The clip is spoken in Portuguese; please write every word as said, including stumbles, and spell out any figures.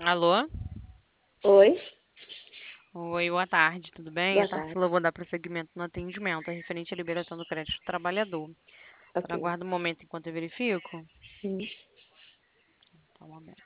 Alô? Oi, Oi, boa tarde, tudo bem? É boa tarde. Tarsila, vou dar prosseguimento no atendimento, é referente à liberação do crédito do trabalhador. Ok. Só aguardo um momento enquanto eu verifico. Hum. Tá um momento.